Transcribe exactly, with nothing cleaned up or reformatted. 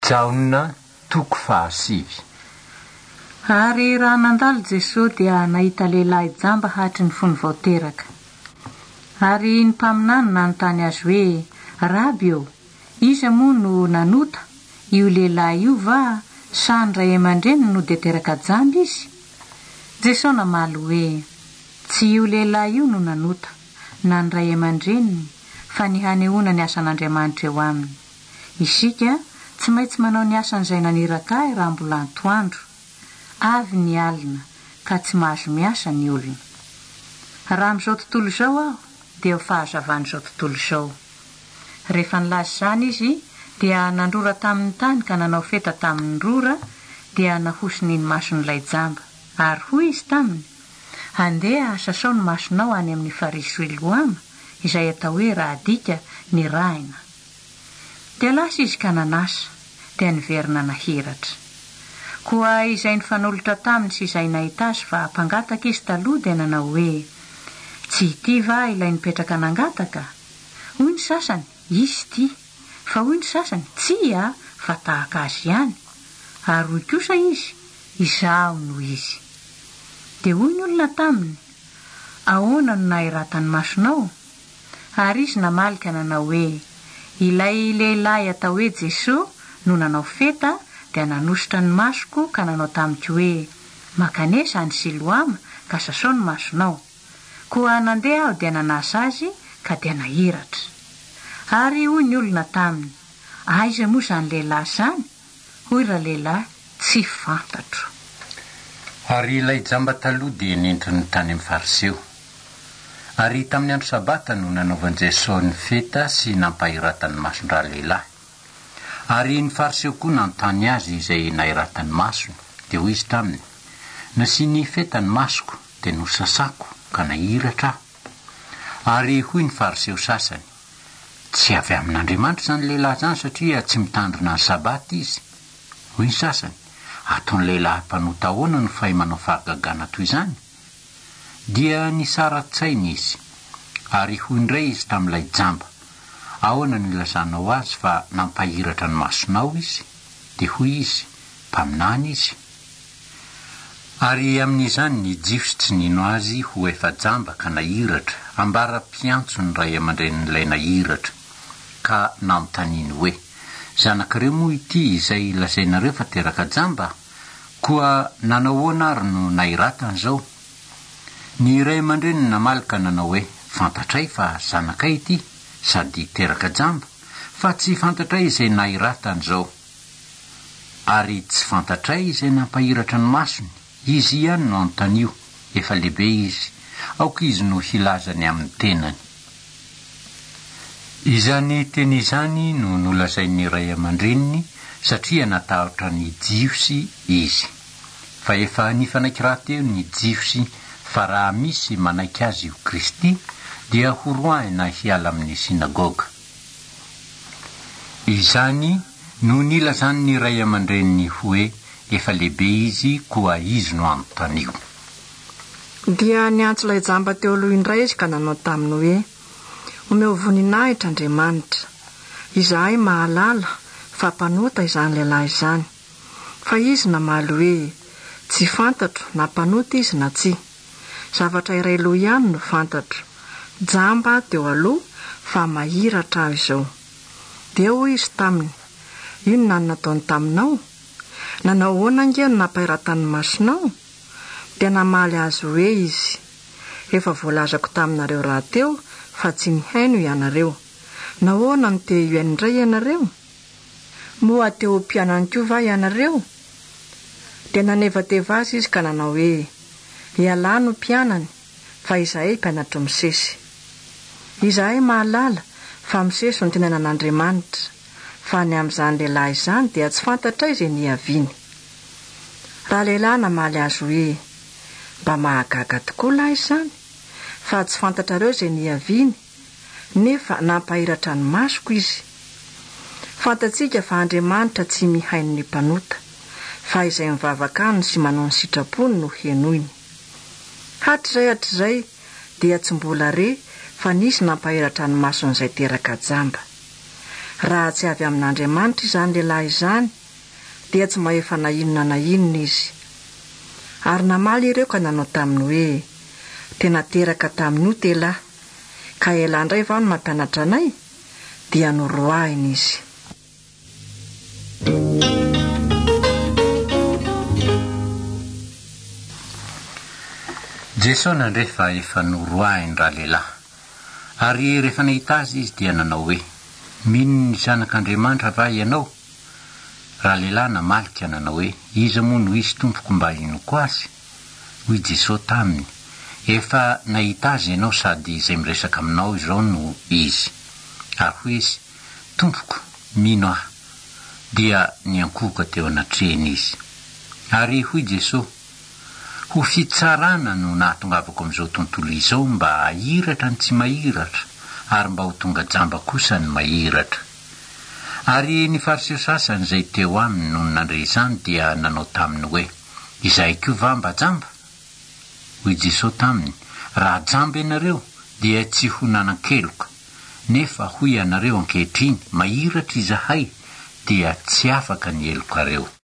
Jaona toko fahasivy. Ary raha nandalo Jesosy dia nahita lehilahy jamba hatry ny fony vao teraka. Ary ny mpaminany nanontany azy hoe, Raby eo, iza moa no nanota io lehilahy io va sa ny ray aman-dreny no de teraka jamba izy? Jesosy namaly hoe, tsy io lehilahy io no nanota na ny ray aman-dreny fa ny hanehoana ny asan'Andriamanitra eo aminy. Isika tsy maintsy manao ny asan'izay naniraka ahy raha mbola antoandro. Avy ny alina ka tsy mahazo miasa ny olona. Raha amin'izao tontolo izao aho dia ho fahazavan'izao tontolo izao. Rehefa nilaza izany izy dia nandrora tamin'ny tany ka nanao feta tamin'ny rora dia nahosony ny mason'ilay jamba. Ary hoy izy taminy, andeha sasao ny masonao any amin'ny Farisy Loama izay atao hoe raha dika ny rahina. Dia lasa izy ka nanasa dia niverina nahiratra. Koa izay nifanolotra taminy sy izay nahita azy fa mpangataka izy taloha dia nanao hoe, tsy ity va ilay nipetraka nangataka? Hoy ny sasany, izy ity, fa hoy ny sasany, tsia fa tahaka azy ihany. Ary hoy kosa izy, izaho no izy. Dia hoy ny olona taminy, ahoana no nahiratany masonao? Ary izy namalika nanao hoe, ilay lehilahy atao hoe Jesosy no nanao feta dia nanositra ny masoko ka nanao tamiko hoe, makanesa any Siloama ka sasao ny masonao. Koa nandeha aho dia nanasa azy ka dia nahiratra. Ary hoy ny olona taminy, aiza moa izany lehilahy izany? Hoy ra lehilahy, tsy fantatro. Ary ilay jamba taloha dia nentry ny tany amin'ny Fariseo. Ary tamin'ny andro sabata no nanaovan'i Jesosy ny feta sy nampahiratany mason'raha lehilahy. Ary ny Fariseo koa nanontany azy izay nahiratany masony. Dia hoy izy taminy, nasiany feta ny masoko dia nosasako ka nahiratra aho. Ary hoy ny Fariseo sasany, tsy avy amin'Andriamanitra izany lehilahy izany satria tsy mitandrina ny sabata izy. Hoy ny sasany, ataon'ny lehilahy mpanota ahoana no fahay manao fahagagana toy izany? Dia nisaran-tsainy izy. Ary hoy indray izy tamin'ilay jamba, ahoana no ilazanao azy fa nampahiratra ny masonao izy? Dia hoy izy, mpaminany izy. Ary amin'izany ny jiosy tsy nino azy ho efa jamba ka nahiratra, ambara-piantso ny ray aman-dren'ilay nahiratra, ka nanontaniany hoe, zanak'ireo moa ity izay lazainareo fa teraka jamba? Koa nanao ahoana ary no nahiratany izao? Ny ray aman-dreny namalika nanao hoe, fantatray fa zanakay ity sady teraka jamba, fa tsy fantatray izay nahiratany izao. Ary tsy fantatray izay nampahiratra ny masony, izy ihany no anontanio, efa lehibe izy, aoka izy no hilazany amin'ny tenany. Izany teny izany no nolazain'ny ray aman-dreniny satria natahotra ny jiosy izy. Fa efa nifanaiky rahateo ny jiosy fa raha misy manaiky azy io Kristy dia horoahina hiala amin'ny sinagoga. Izany no nilazan'ny ray aman-dreniny hoe efa lehibe izy koa izy no anontanio. Dia niantso ilay jamba teo aloha indray izy ka nanao taminy hoe, omeo voninahitra Andriamanitra, izahay mahalala fa mpanota izany lehilahy izany. Fa izy namaly hoe, tsy fantatro na mpanota izy na tsy. Zavatra iray loha ihany no fantatro, jamba teo aloha fa mahiratra aho izao. Dia hoy izy taminy, ino na nataony taminao? Nanao ahoana ange no nampahiratany masonao? Dia namaly azy hoe izy, efa voalazako taminareo rahateo fa tsy nihaino ianareo. Nahoana no te hiaino indray ianareo? Moa teo mpianany koa va ianareo? Dia nanevateva azy izy ka nanao hoe, ialahy no mpianany fa izahay mpianatra misesy. Izahay mahalala fa misesy ny tenanan'Andriamanitra, fa ny amin'izany lehilahy izany dia tsy fantatray izay niaviany. Raha lehilahy namaly azy hoe, mba mahagaga tokoa lahy izany, fa tsy fantatrareo izay niaviany, nefa nampahiratra ny masoko izy. Fantatsika fa Andriamanitra tsy mihaino ny mpanota, fa izay mivavaka aminy sy manao ny sitrapony no henoiny. Hatrizay hatrizay dia tsy mbola re fa nisy nampahiratra ny mason'izay teraka jamba. raha tsy avy amin'Andriamanitra izany lehilahy izany dia tsy maefa na inona na inona izy. Ary namaly ireo ka nanao taminy hoe tena teraka tamin'io telahy, ka ela indray vao no mampianatra anay dia noroahiny izy. Jesosy nandrefa efa noroahiny raha lehilahy, ary rehefa nahita azy izy dia nanao hoe mino ny zanak'Andriamanitra va ianao? Raha lehilahy namalika nanao hoe iza moa no izy tompoko mba inoko azy? Hoy Jesosy taminy, efa nahita azy ianao sady izay miresaka aminao izao no izy. Ary hoy izy, tompoko, mino aho, dia niankohoka teo anatrehany izy. Ary hoy Jesosy, ho fitsarana no nahatongavako amin'izao tontolo izao mba ahiratra ny tsy mahiratra, ary mba ho tonga jamba kosa ny mahiratra. Ary ny fariseo sasany izay teo aminy no nandre izany dia nanao taminy hoe izahay koa va mba jamba? Hoy Jesosy taminy, raha jamba ianareo dia tsy ho nanan-keloka, nefa hoy ianareo ankehitriny mahiratra izahay dia tsy afaka ny elokareo.